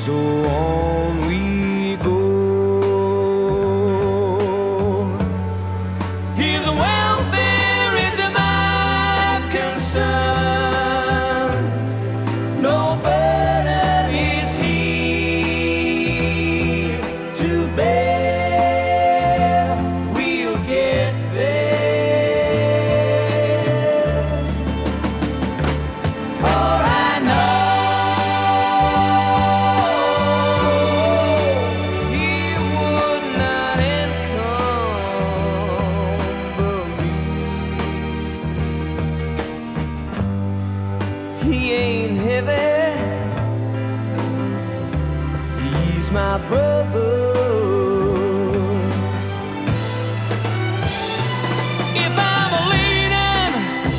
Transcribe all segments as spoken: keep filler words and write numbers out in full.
So on we go. His welfare is my concern. No burden is he to bear. We'll get there. For I know he would not encumber me. He ain't heavy, he's my brother. If I'm leaning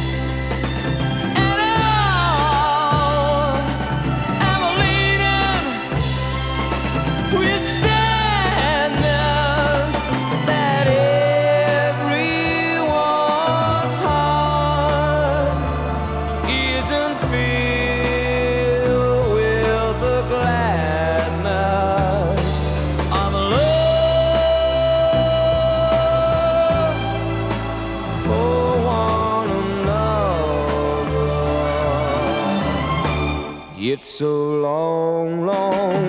at all, I'm leaning with sadness that everyone's heart isn't filled with the gladness of love for one another. It's a long, long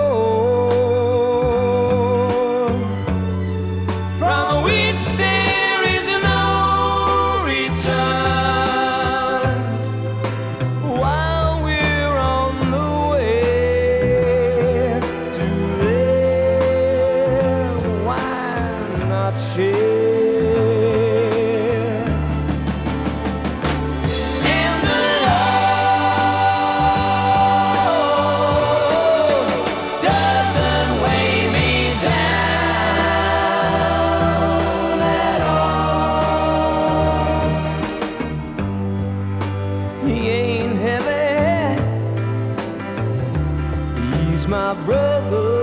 road from which there is no return. While we're on the way to there, why not share? And the Lord doesn't weigh me down at all. He ain't heavy, he's my brother.